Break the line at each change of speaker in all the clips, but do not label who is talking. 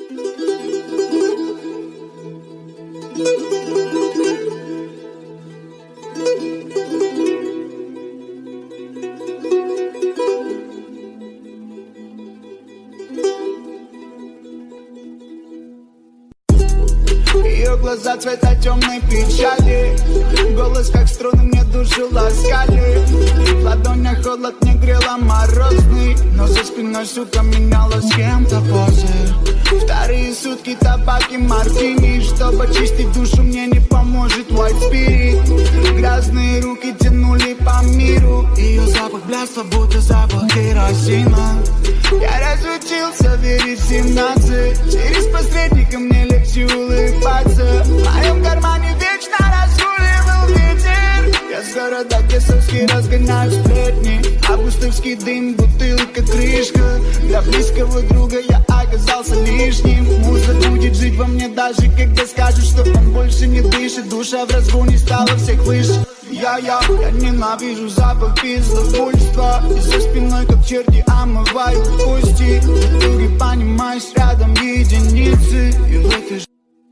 Ее глаза цвета темной печали, голос как струны мне душу ласкали. В ладонях холод не грела морозный, но за спиной, сука, меняла с кем-то позы. Вторые сутки табак и мартини, чтобы очистить душу мне не поможет white spirit. Грязные руки тянули по миру, ее запах блядства, будто запах керосина. Я разучился верить в 17, через посредника мне легче улыбаться. В моем кармане вечно разгуливал ветер. Я с города Кесовский разгоняю сплетни, августовский дым, бутылка, крышка. Для близкого друга я оказался лишним. Муза будет жить во мне даже когда скажут, что он больше не дышит. Душа в разгоне стала всех выше. Я ненавижу запах пиздобольства, и за спиной как черти омывают кости. В итоге понимаешь, рядом единицы, и в этой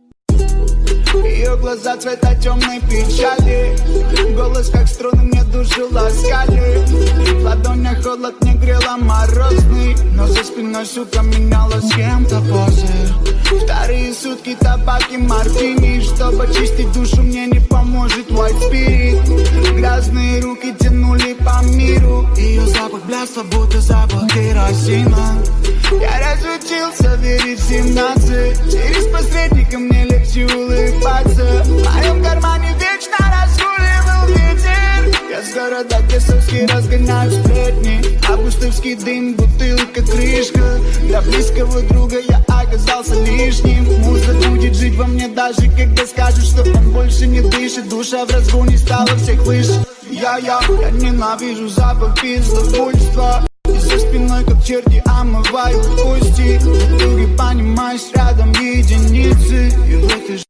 ее глаза цвета темной печали, голос как струны мне душу ласкали. В ладонях холод не грела морозный, но за спиной, сука, меняла с кем-то позы. Вторые сутки табак и мартини, чтобы очистить душу мне не поможет white spirit. Грязные руки тянули по миру, ее запах блядства, будто запах керосина. Я разучился верить в 17, через посредника мне легче улыбаться. В моем кармане вечно разгуливал ветер. Я с города Кесовский разгоняю сплетни, августовский дым, бутылка, крышка. Для близкого друга я оказался лишним. Муза будет жить во мне даже когда скажут, что он больше не дышит. Душа в разгоне стала всех выше. Я ненавижу запах пиздобольства, и за спиной как черти омывают кости. В итоге понимаешь, рядом единицы, и в этой